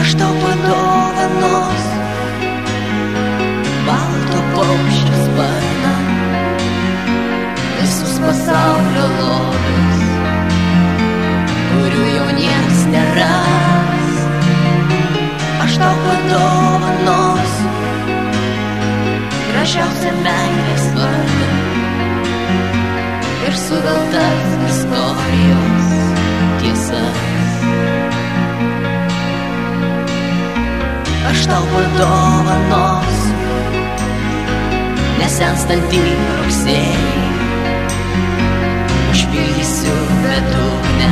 Aš tau padovanos balto paukščio sparną, visus pasaulio lobius, kurių jau nieks neras. Aš tau padovanos gražiausią meilės vardą ir suveltas istorijos tiesas. Aš tau padovanos nesenstantį rugsėjį, užpildysiu bedugnę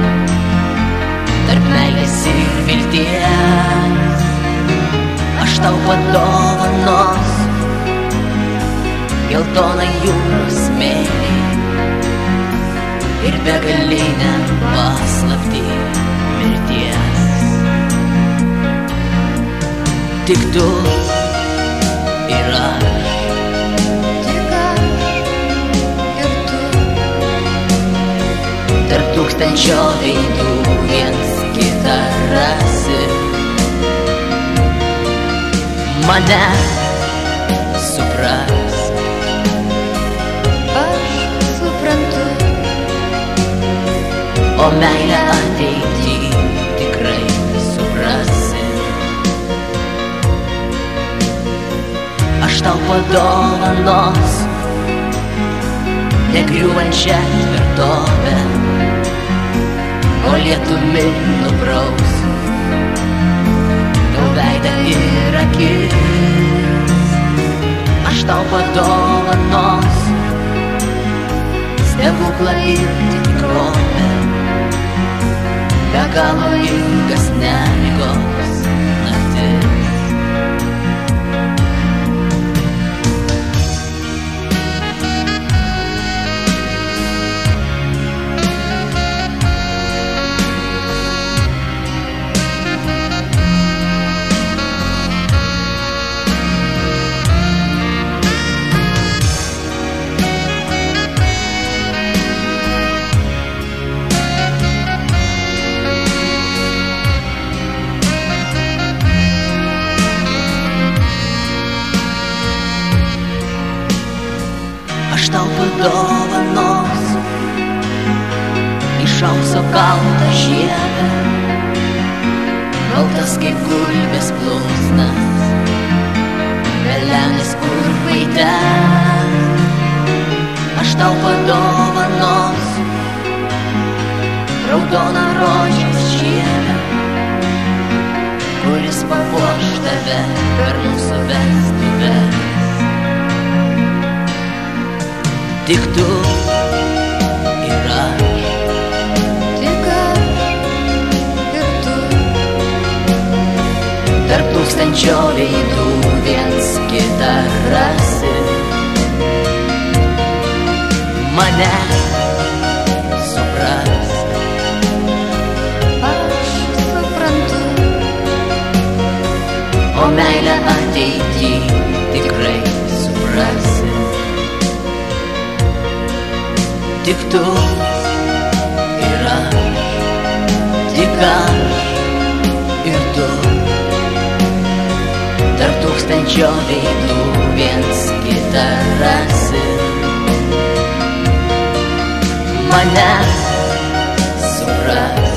tarp meilės ir vilties. Aš tau padovanos geltoną jūros smėlį ir begalinę paslaptį mirties. Tik tu ir aš, tik aš ir tu, tarp tūkstančio veidų viens kitą rasi. Mane supras, aš suprantu, o meilę ateitį tikrai suprasi. Aš tau padovanos negriūvančią tvirtovę, o lietumi nubraus tau veidą ir akis. Aš tau padovanos stebuklą ir tikrovę, be galo ilgas nemigos naktis. Aš tau padovanos iš aukso kaltą žiedą, baltas kaip gulbės plunksnas, velenis kurpaite. Aš tau padovanos raudoną rožės žiedą, kuris papuoš tave per mūsų vestuves. Tik tu ir aš, tik aš ir tu, tarp tūkstančio veidų viens kitą rasi. Mane supras, aš suprantu, o meilę ateitį tikrai suprasi. Tik tu ir aš, tik aš ir tu, tarp tūkstančio veidų viens kitą rasi. Mane supras,